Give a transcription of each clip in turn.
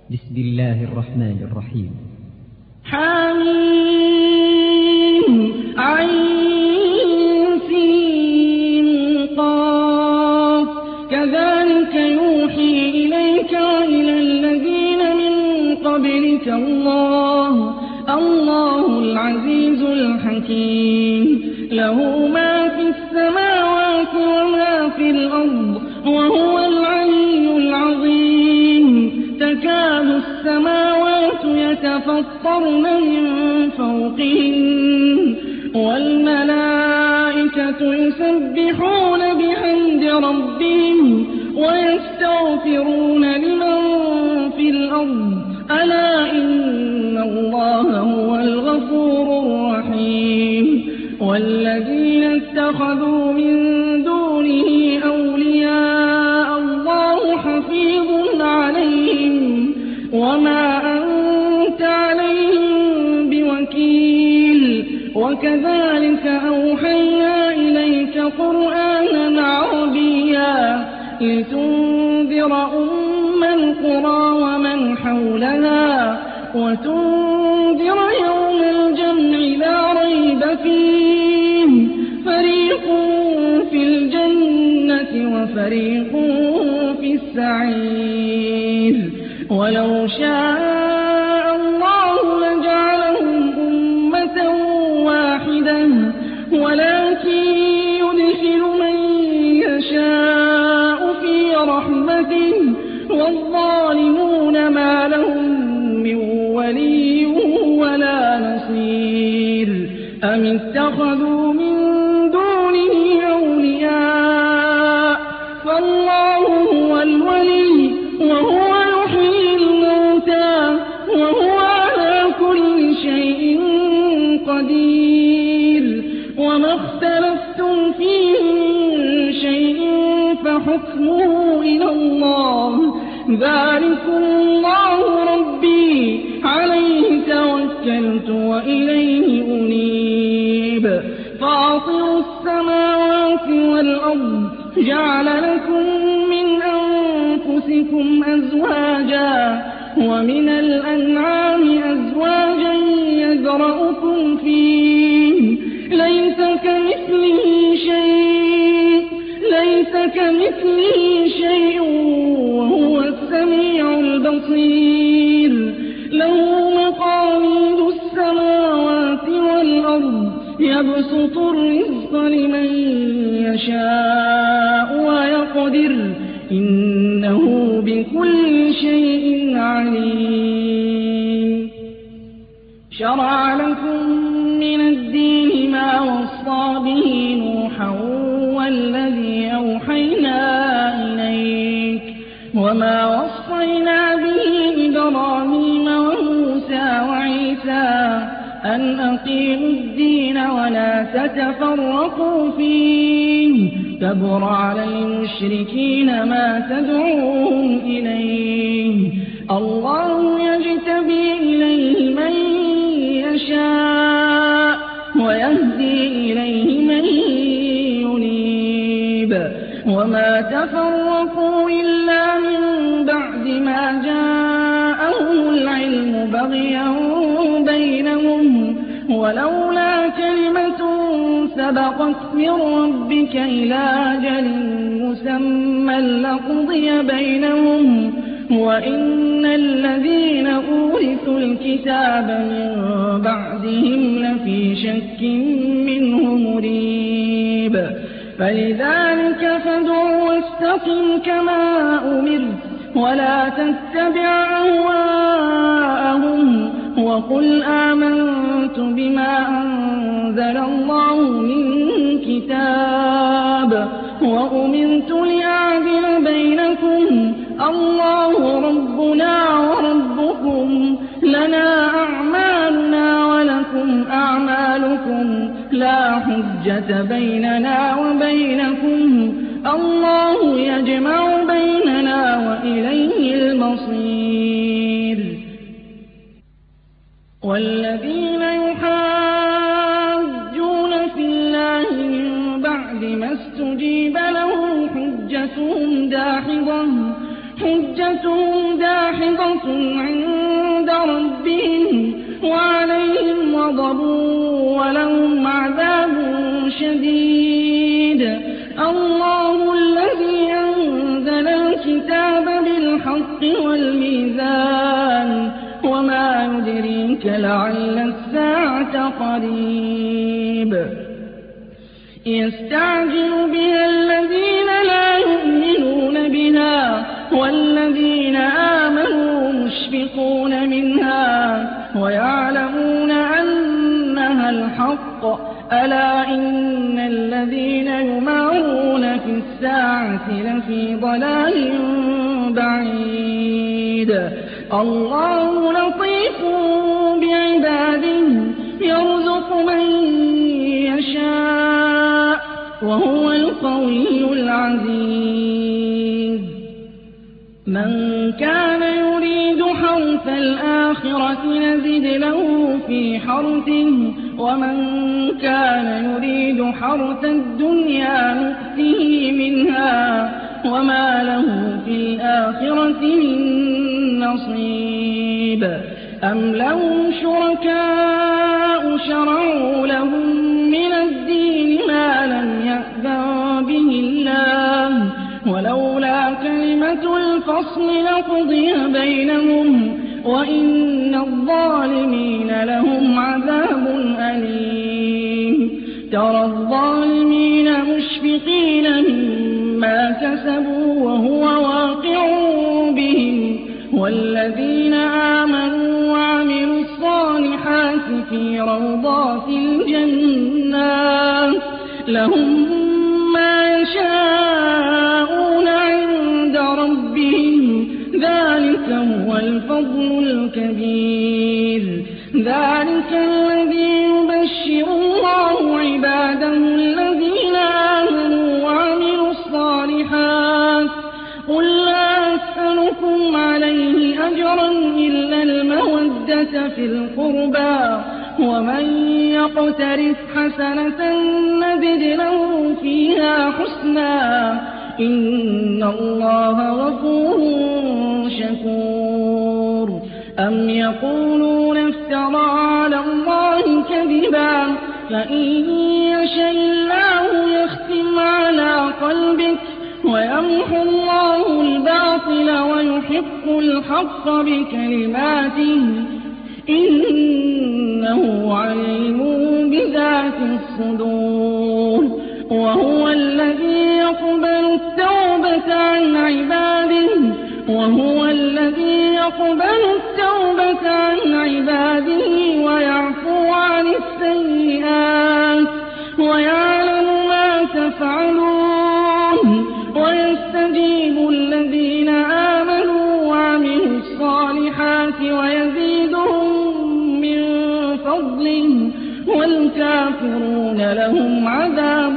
بسم الله الرحمن الرحيم. حميم عين سين قاف كذلك يوحي إليك وإلى الذين من قبلك الله العزيز الحكيم له ما في السماوات وما في الأرض وهو العلي العظيم تكاد السماوات يتفطرن من فوقهن والملائكة يسبحون بحمد ربهم ويستغفرون لمن في الأرض ألا إن الله هو الغفور الرحيم والذين اتخذوا من دونه أولياء الله حفيظ عليهم وما أنت عليهم بوكيل وكذلك أوحينا إليك قرآنا عربيا لتنذر أم القرى ومن حولها وتنذر يوم الجمع لا ريب فيه فريق في الجنة وفريق في السعير ولو شاء الله لجعلهم أمة واحدة ولكن يدخل من يشاء في رحمته والظالمون ما لهم من ولي ولا نصير أم اتخذوا من دونه أولياء فالله هو الولي وهو يحيي الموتى وهو على كل شيء قدير وما اختلفتم فيه من شيء فحكمه إلى الله ذلكم الله ربي عليه توكلت وإليه أنيب فاطر السماوات والأرض جعل لكم من أنفسكم أزواجا ومن الأنعام أزواجا يذرأكم فيه ليس كمثله شيء وهو السميع البصير له مقاليد السماوات والأرض يبسط الرزق لمن يشاء ويقدر إنه بكل شيء عليم شرع لكم من الدين ما وصى به نوحا والذي أوحينا إليك وما وصينا به إبراهيم وموسى وعيسى أن أقيموا الدين ولا تتفرقوا فيه كبر على المشركين ما تدعوهم إليه الله يجتبي إليه من يشاء ويهدي إليه من ينيب وما تفرقوا إلا من بعد ما جاءهم العلم بغيا بينهم ولولا كلمة سبقت من ربك إلى أجل مسمى لقضي بينهم وإن الذين أورثوا الكتاب من بعدهم لفي شك منه مريب فلذلك فادع واستقم كما أمرت ولا تتبع أهواءهم وقل آمنت بما أنزل الله من كتاب وأمرت لأعدل بينكم الله ربنا وربكم لنا أعمالنا ولكم أعمالكم لا حجة بيننا وبينكم الله يجمع بيننا وإليه المصير والذين يحاجون في الله من بعد ما استجيب له حجتهم داحضة سخط عند ربهم وعليهم غضب ولهم عذاب شديد. الله الذي أنزل الكتاب بالحق والميزان وما يدريك لعل الساعة قريب. يستعجل بها الذين لا يؤمنون بها والذين آمنوا مشفقون منها ويعلمون أنها الحق. ألا إن الذين يمارون في الساعة لفي ضلال بعيد. الله لطيف بعباده يرزق من يشاء وهو القوي العزيز. من كان يريد حرث الآخرة نزد له في حرثه ومن كان يريد حرث الدنيا نؤته منها وما له في الآخرة من نصيب. أم لهم شركاء شرعوا لهم من الدين ما لم يأذن به الله ولولا كلمة الفصل لقضي بينهم وإن الظالمين لهم عذاب أليم. ترى الظالمين مشفقين مما كسبوا وهو واقع بهم والذين آمنوا وعملوا الصالحات في روضات الجنات لهم ما يشاءون عند ربهم ذلك هو الفضل الكبير. ذلك الذي يبشر الله عباده الذين آمنوا وعملوا الصالحات. قل لا أسألكم عليه أجرا إلا المودة في القربى ومن يقترف حسنة نزد له فيها حسنا إن الله غفور شكور. أم يقولون افترى على الله كذبا فإن يشاء الله يختم على قلبك ويمحو الله الباطل ويحق الحق بكلماته إنه عليم بذات الصدور. وهو الذي يقبل التوبة عن عباده ويعفو عن السيئات ويعلم ما تفعلون ويستجيب الذين آمنوا وعملوا الصالحات ويزيدهم من فضله والكافرون لهم عذاب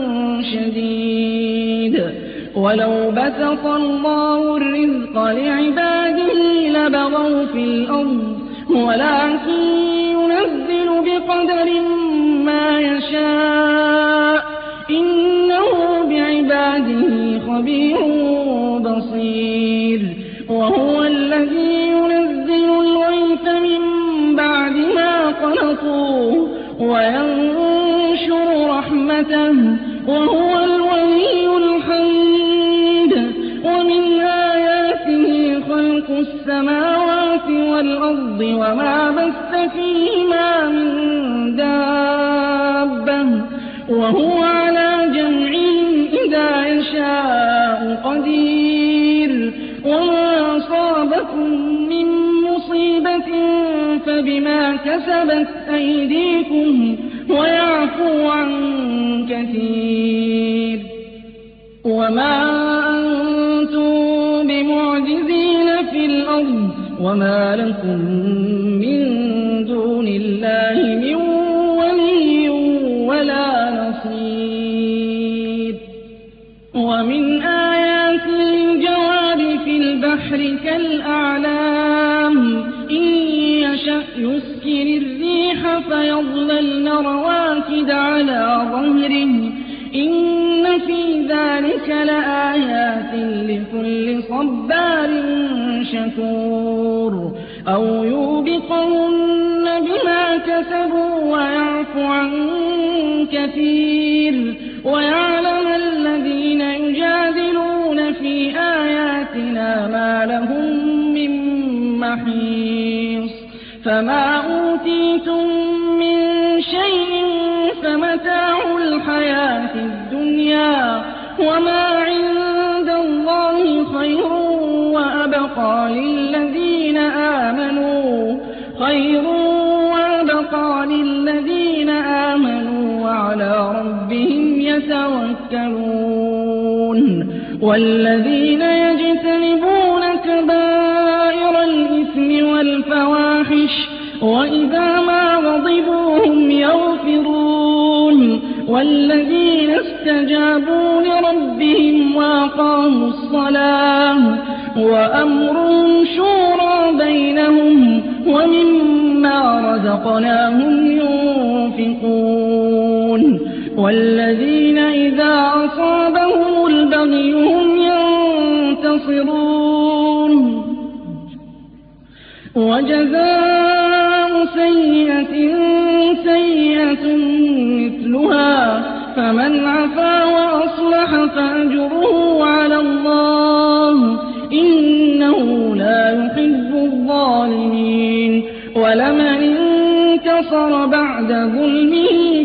شديد. ولو بسط الله الرزق لعباده لبغوا في الأرض ولكن ينزل بقدر ما يشاء إنه بعباده خبير بصير. وهو الذي ينزل الغيث من بعد ما قنطوا وينشر رحمته وهو الولي الحميد. ومن آياته خلق السماوات والأرض وما بث فيهما من دابة وهو على جمعهم إذا يشاء قدير. وما أصابكم من مصيبة فبما كسبت أيديكم ويعفو عن كثير. وما أنتم بمعجزين في الأرض وما لكم من دون الله من ولي ولا نصير. ومن آياته الجوار في البحر كالأعلام إن يشأ يسكن الريح فيظللن رواكد على ظهره إن في ذلك لآيات لكل صبار شكور. النشور أو يوبقهن بما كسبوا ويعفو عن كثير ويعلم الذين يجادلون في آياتنا ما لهم من محيص فما أوتيتم من شيء فمتاع الحياة الدنيا وما عند الله خير وأبقى للذين آمنوا وعلى ربهم يتوكلون والذين يجتنبون كبائر الإثم والفواحش وإذا ما غضبوا هم يغفرون والذين استجابوا لربهم وأقاموا الصلاة وأمرهم شورى بينهم ومما رزقناهم ينفقون والذين إذا أصابهم البغي هم ينتصرون وجزاء سيئة سيئة مثلها فمن عفا وأصلح فأجره على الله إنه لا يحب الظالمين ولمن انتصر بعد ظلمه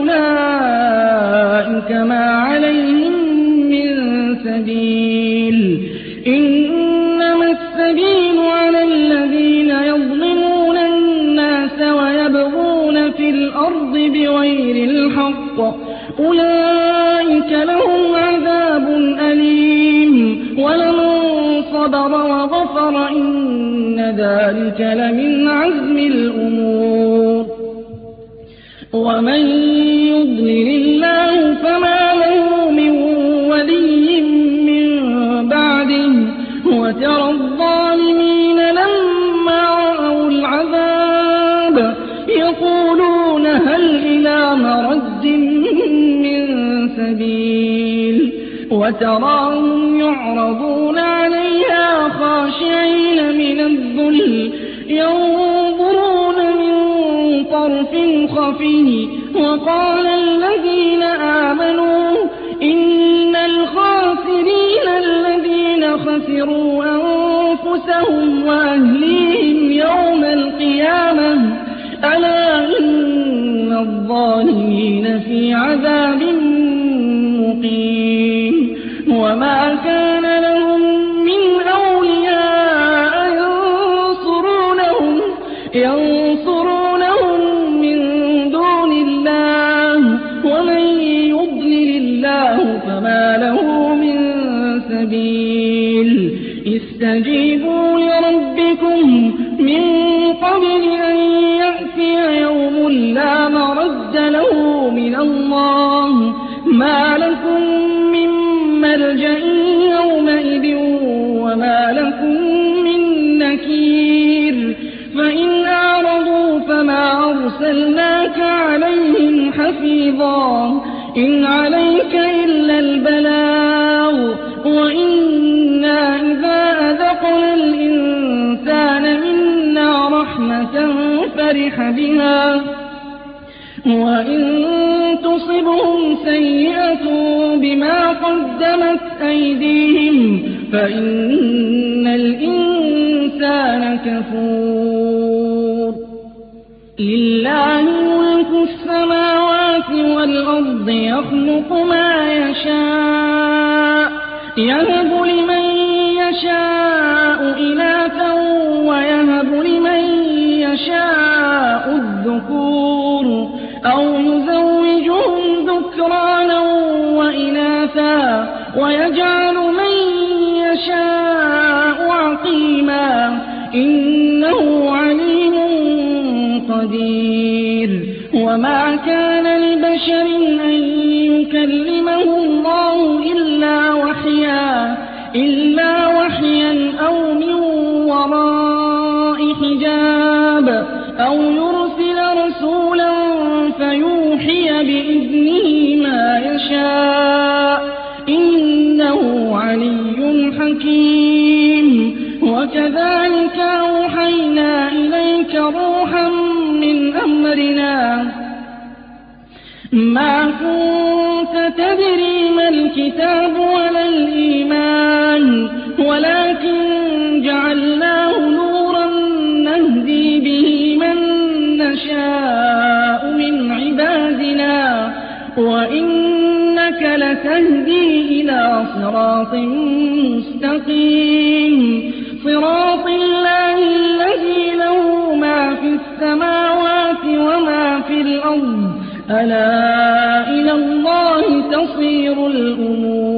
فأولئك ما عليهم من سبيل إنما السبيل على الذين يظلمون الناس ويبغون في الأرض بغير الحق أولئك لهم عذاب أليم ولمن صبر وغفر إن ذلك لمن عزم الأمور ومن يضلل الله فما له من ولي من بعده وترى الظالمين لما رأوا العذاب يقولون هل إلى مرد من سبيل وتراهم يعرضون عليها خاشعين من الذل ينظرون من طرف خفي وقال الذين آمنوا إن الخاسرين الذين خسروا أنفسهم وأهليهم يوم القيامة ألا إن الظالمين في عذاب مقيم وما كان لهم من أولياء ينصرونهم من دون الله ومن يضلل الله فما له من سبيل استجيبوا لربكم من قبل أن يأتي يوم لا مرد له من الله ما لكم من ملجأ يومئذ وما لكم من نكير فإن أعرضوا فما أرسلناك عليهم حفيظا إن عليك إلا البلاغ وإنا إذا أذقنا الإنسان منا رحمة فرح بها وإن تصبهم سيئة بما قدمت أيديهم فإن الإنسان كفور لله ملك السماوات والأرض يخلق ما يشاء يهب لمن يشاء إناثا ويهب لمن يشاء الذكور أو يزوجهم ذكرانا وإناثا ويجعل من يشاء عقيما إنه عليم قدير وما كان لبشر أن يكلمه الله إلا وحيا أو من وراء حجاب أو يرسل رسولا فيوحي بإذنه ما يشاء إنه علي حكيم وكذلك أوحى الكتاب ولا الإيمان ولكن جعلناه نورا نهدي به من نشاء من عبادنا وإنك لتهدي إلى صراط مستقيم صراط الله الذي له ما في السماوات وما في الأرض ألا إلى الله تصير الأمور